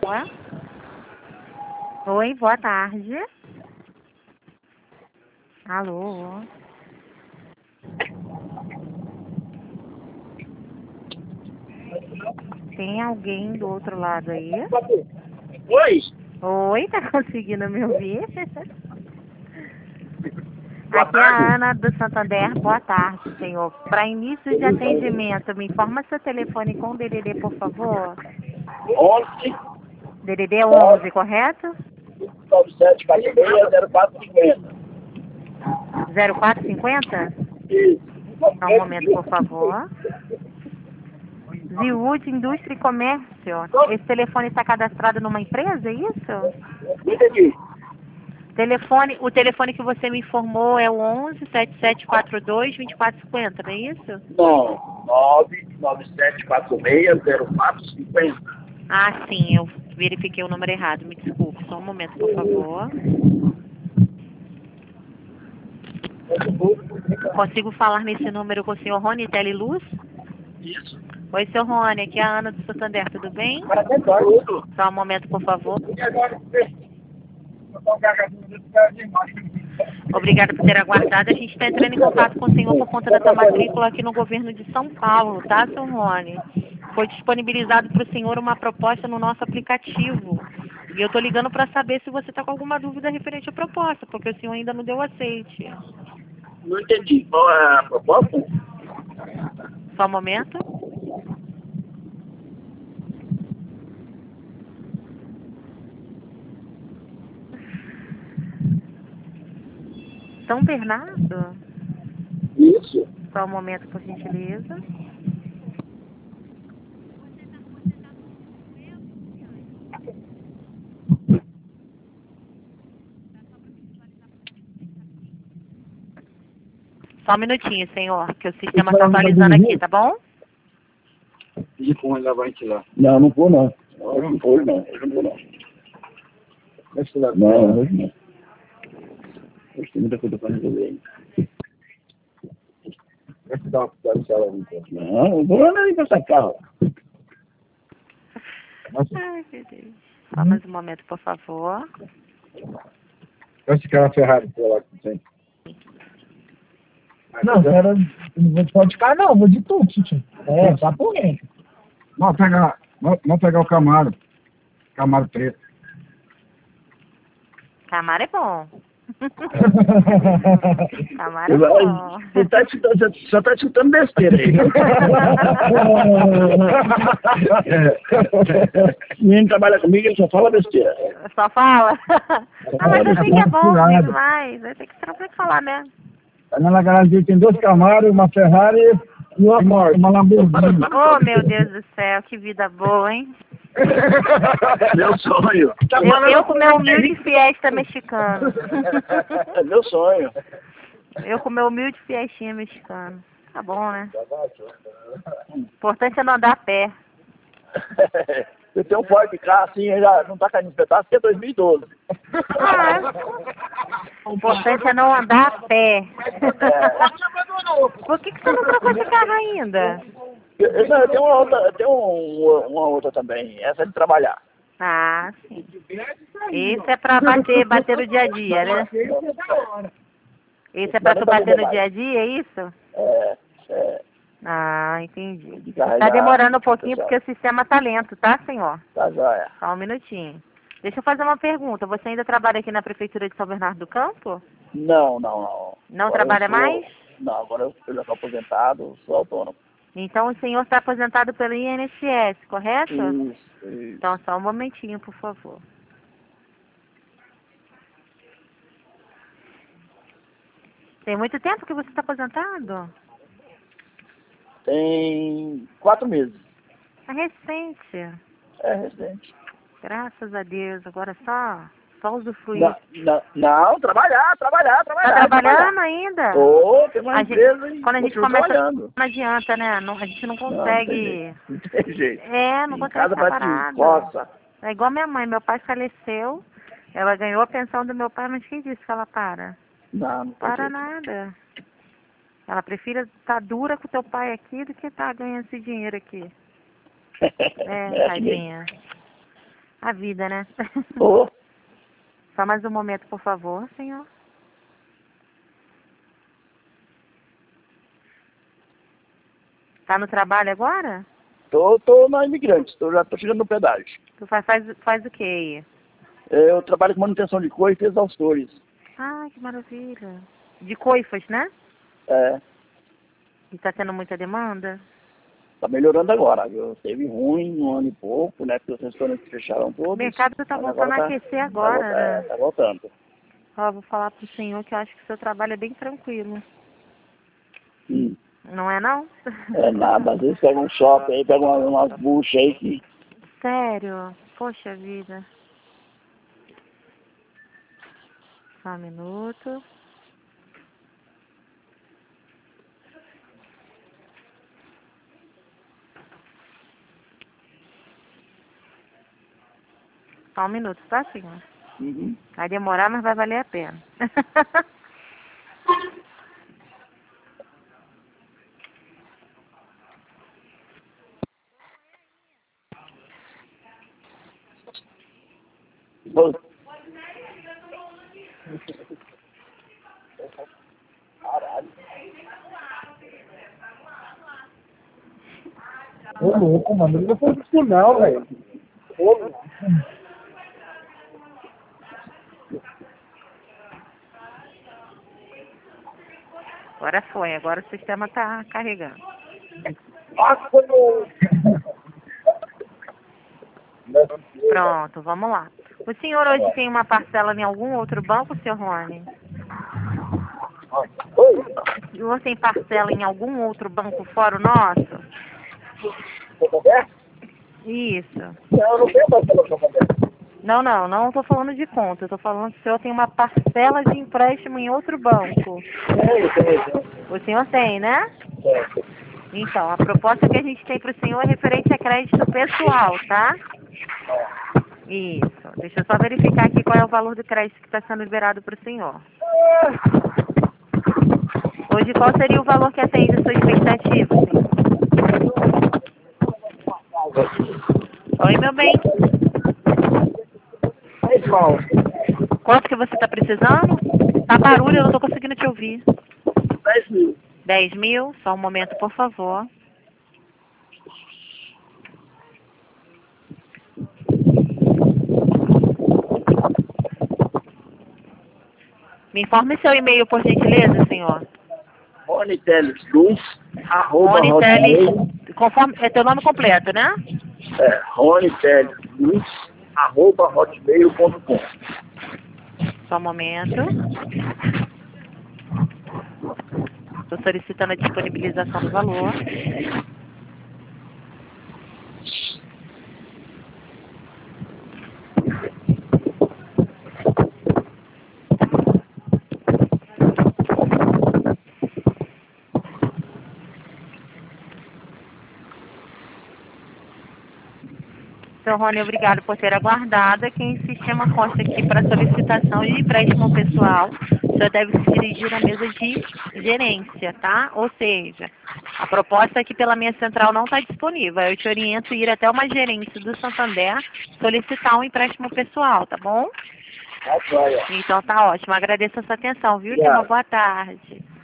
Oi, boa tarde. Alô? Tem alguém do outro lado aí? Oi? Oi, tá conseguindo me ouvir? Aqui é a Ana do Santander. Boa tarde, senhor. Para início de atendimento, me informa seu telefone com DDD, por favor. 11 DDD 11, correto? 9746 0450? Isso. Só um momento, por favor. Ziwood Indústria e Comércio. Esse telefone está cadastrado numa empresa, é isso? Entendi. O telefone que você me informou é o 11 7742 2450, não é isso? Não. 99746 0450. Ah, sim, eu verifiquei o número errado, me desculpe. Só um momento, por favor. Consigo falar nesse número com o senhor Rony Teleluz? Isso. Oi, seu Rony, aqui é a Ana do Santander, tudo bem? Tudo. Só um momento, por favor. E agora, Obrigada por ter aguardado. A gente está entrando em contato com o senhor por conta da sua matrícula aqui no governo de São Paulo, tá, seu Rony? Foi disponibilizado para o senhor uma proposta no nosso aplicativo. E eu estou ligando para saber se você está com alguma dúvida referente à proposta, porque o senhor ainda não deu aceite. não entendi. Qual é a proposta? Só um momento. São Bernardo? Isso. Só um momento, por gentileza. Só um minutinho, senhor, que o sistema está atualizando aqui, tá bom? E com ela vai lá. Não, não vou não. Hoje não. Hoje não vou não. Não, hoje não. Hoje tem muita coisa para resolver ainda. Vai te dar uma pisada no corpo. Não, não vou nem com essa carro. Ai, meu Deus. Só mais um momento, por favor. Vai ficar na Ferrari por lá que tem. Não, cara, não vou pode ficar não, vou de tudo, tio. É, tá por dentro. Vamos pegar o Camaro. Camaro preto. Camaro é bom. Camaro é bom. Você tá chutando besteira aí. Menino trabalha comigo, ele só fala besteira. Só fala? Ah, mas eu sei que é bom demais. Vai ter que sempre falar mesmo. Na garagem tem 2 Camaros, uma Ferrari e uma Lamborghini. Oh, meu Deus do céu, que vida boa, hein? Meu sonho. Eu com meu humilde fiesta mexicano. Meu sonho. Eu com meu humilde fiestinha mexicano. Tá bom, né? O importante é não andar a pé. Você tem um Ford carro assim, já não tá caindo em pedaço, porque é 2012. Ah, o importante é não andar a pé. Por que você não trocou de carro ainda? Eu tenho uma outra também, essa é de trabalhar. Ah, sim. Isso é pra bater no dia a dia, né? Isso é pra tu bater no dia a dia, é isso? É. Ah, entendi. Carregar, Tá demorando um pouquinho pessoal. porque o sistema tá lento, tá, senhor? Tá joia. Só um minutinho. Deixa eu fazer uma pergunta. Você ainda trabalha aqui na Prefeitura de São Bernardo do Campo? Não. Não Agora trabalha eu sou- mais? Não, agora eu já estou aposentado, sou autônomo. Então o senhor está aposentado pelo INSS, correto? Isso. Então só um momentinho, por favor. Tem muito tempo que você está aposentado? Tem 4 meses. É recente. É recente. Graças a Deus. Agora só usufruir. Não, trabalhar. Tá trabalhando ainda? Tem uma empresa e quando a gente continuo começa, trabalhando. não adianta, né? A gente não Não consegue. Não tem jeito. Não Em consegue casa ficar bate parado. coça. É igual minha mãe. Meu pai faleceu. Ela ganhou a pensão do meu pai, mas quem disse que ela para? Não tem Para jeito. nada. Ela prefere estar dura com o teu pai aqui do que estar ganhando esse dinheiro aqui. É assim mesmo. Tadinha. A vida, né? Ô, Só mais um momento, por favor, senhor. Tá no trabalho agora? tô na Imigrantes, já tô chegando no pedágio. Tu faz o que aí? Eu trabalho com manutenção de coifas e exaustores. Ah, que maravilha. De coifas, né? É, E tá tendo muita demanda? tá melhorando agora, viu? Teve ruim um ano e pouco, né? Porque os restaurantes fecharam O todos. mercado tá Mas voltando a agora aquecer agora, né? tá voltando. Ó, vou falar pro senhor que eu acho que o seu trabalho é bem tranquilo. Hum. Não é, não? É nada, às vezes pega um shopping aí, pega umas buchas aí que... Sério? Poxa vida. Só um minuto. Só um minuto, tá, senhor? Uhum. Vai demorar, mas vai valer a pena. Ô, louco, mano. Não foi isso não, velho. Agora foi, agora o sistema tá carregando. Pronto, vamos lá. O senhor hoje tem uma parcela em algum outro banco, senhor Rony? Oi, O senhor tem parcela em algum outro banco fora o nosso? Santander? Isso. Não, não tenho parcela no Santander. Não tô falando de conta. Eu tô falando que o senhor tem uma parcela de empréstimo em outro banco. Tenho. O senhor tem, né? Certo. Então, a proposta que a gente tem para o senhor é referente a crédito pessoal, tá? Isso. Deixa eu só verificar aqui qual é o valor do crédito que está sendo liberado para o senhor. Hoje, qual seria o valor que atende a sua expectativa, senhor? Oi, meu bem. Aí, Paulo, Quanto que você está precisando? Tá barulho, eu não tô conseguindo te ouvir. 10 mil. 10 mil? Só um momento, por favor. Me informe seu e-mail, por gentileza, senhor. RonyTelesLuz, arroba Rony hotmail. Teles, conforme, é teu nome completo, né? RonyTelesLuz, arroba hotmail.com. Só um momento. Estou solicitando a disponibilização do valor. Seu Rony, obrigado por ter aguardado. Aqui em sistema consta aqui para solicitação de empréstimo pessoal, o senhor deve se dirigir à mesa de gerência, tá? Ou seja, a proposta aqui pela minha central não está disponível. Eu te oriento a ir até uma gerência do Santander solicitar um empréstimo pessoal, tá bom? Tá joia. Então tá ótimo. Agradeço a sua atenção, viu? Tenha uma boa tarde.